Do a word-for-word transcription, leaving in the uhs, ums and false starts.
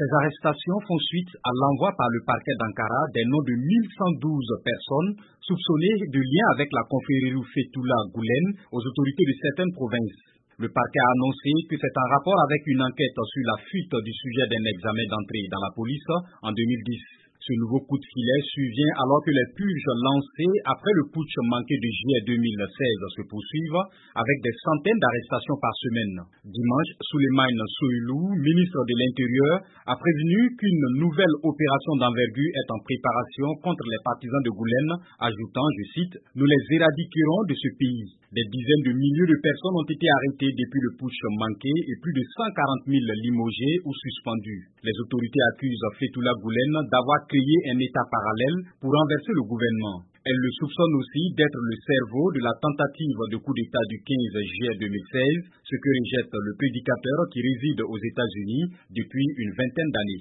Ces arrestations font suite à l'envoi par le parquet d'Ankara des noms de mille cent douze personnes soupçonnées de lien avec la confrérie Fethullah Gülen aux autorités de certaines provinces. Le parquet a annoncé que c'est en rapport avec une enquête sur la fuite du sujet d'un examen d'entrée dans la police en deux mille dix. Ce nouveau coup de filet survient alors que les purges lancées après le putsch manqué de juillet deux mille seize se poursuivent avec des centaines d'arrestations par semaine. Dimanche, Souleymane Soylu, ministre de l'Intérieur, a prévenu qu'une nouvelle opération d'envergure est en préparation contre les partisans de Gülen, ajoutant, je cite, « Nous les éradiquerons de ce pays ». Des dizaines de milliers de personnes ont été arrêtées depuis le putsch manqué et plus de cent quarante mille limogés ou suspendus. Les autorités accusent Fethullah Gülen d'avoir créé un État parallèle pour renverser le gouvernement. Elles le soupçonnent aussi d'être le cerveau de la tentative de coup d'État du quinze juillet deux mille seize, ce que rejette le prédicateur qui réside aux États-Unis depuis une vingtaine d'années.